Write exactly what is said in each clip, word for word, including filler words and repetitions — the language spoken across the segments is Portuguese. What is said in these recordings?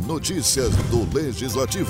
Notícias do Legislativo.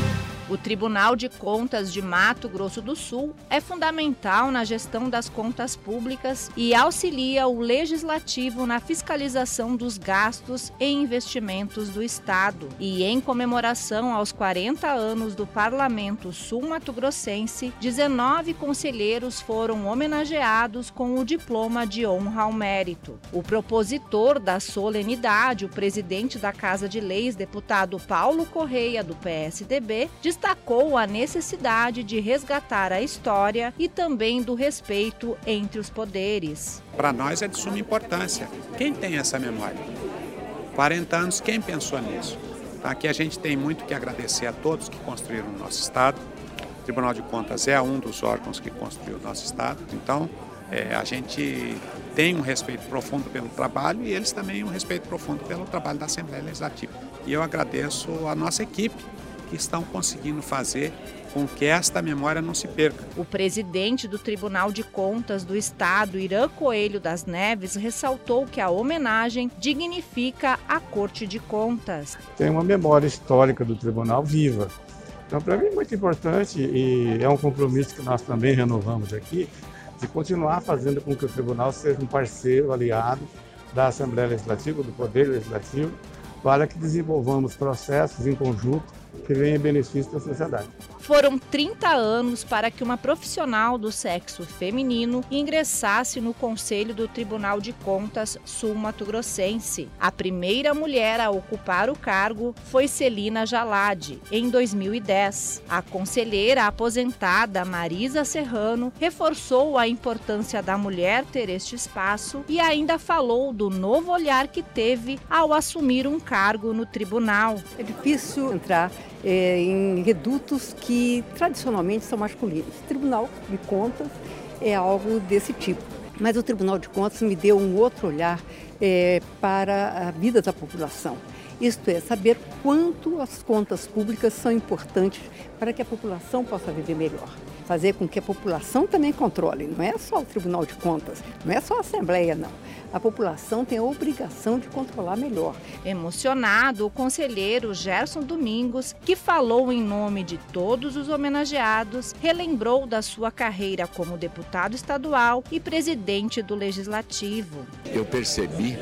O Tribunal de Contas de Mato Grosso do Sul é fundamental na gestão das contas públicas e auxilia o Legislativo na fiscalização dos gastos e investimentos do Estado. E em comemoração aos quarenta anos do Parlamento Sul-Mato-Grossense, dezenove conselheiros foram homenageados com o diploma de honra ao mérito. O propositor da solenidade, o presidente da Casa de Leis, deputado Paulo Correia, do P S D B, destacou a necessidade de resgatar a história e também do respeito entre os poderes. Para nós é de suma importância. Quem tem essa memória? quarenta anos, quem pensou nisso? Aqui a gente tem muito que agradecer a todos que construíram o nosso Estado. O Tribunal de Contas é um dos órgãos que construiu o nosso Estado. Então, é, a gente tem um respeito profundo pelo trabalho e eles também um respeito profundo pelo trabalho da Assembleia Legislativa. E eu agradeço a nossa equipe, que estão conseguindo fazer com que esta memória não se perca. O presidente do Tribunal de Contas do Estado, Irã Coelho das Neves, ressaltou que a homenagem dignifica a Corte de Contas. Tem uma memória histórica do tribunal viva. Então, para mim é muito importante e é um compromisso que nós também renovamos aqui, de continuar fazendo com que o tribunal seja um parceiro, aliado da Assembleia Legislativa, do Poder Legislativo, para que desenvolvamos processos em conjunto que venha em benefício da sociedade. Foram trinta anos para que uma profissional do sexo feminino ingressasse no Conselho do Tribunal de Contas Sul-Mato-Grossense. A primeira mulher a ocupar o cargo foi Celina Jalade, em dois mil e dez. A conselheira aposentada Marisa Serrano reforçou a importância da mulher ter este espaço e ainda falou do novo olhar que teve ao assumir um cargo no tribunal. É difícil entrar é, em redutos que tradicionalmente são masculinos. O Tribunal de Contas é algo desse tipo. Mas o Tribunal de Contas me deu um outro olhar é, para a vida da população. Isto é, saber quanto as contas públicas são importantes para que a população possa viver melhor. Fazer com que a população também controle. Não é só o Tribunal de Contas, não é só a Assembleia, não. A população tem a obrigação de controlar melhor. Emocionado, o conselheiro Gerson Domingos, que falou em nome de todos os homenageados, relembrou da sua carreira como deputado estadual e presidente do Legislativo. Eu percebi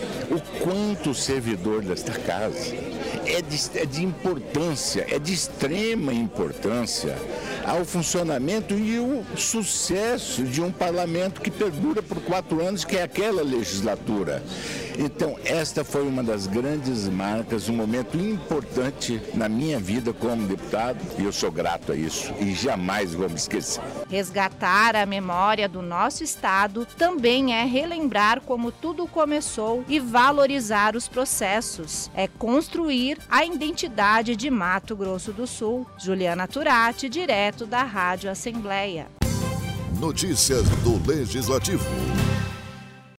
o quanto o servidor desta casa é de, é de importância, é de extrema importância ao funcionamento e o sucesso de um parlamento que perdura por quatro anos, que é aquela legislatura. Então, esta foi uma das grandes marcas, um momento importante na minha vida como deputado, e eu sou grato a isso e jamais vou me esquecer. Resgatar a memória do nosso Estado também é relembrar como tudo começou e valorizar os processos. É construir a identidade de Mato Grosso do Sul. Juliana Turati, direto da Rádio Assembleia. Notícias do Legislativo.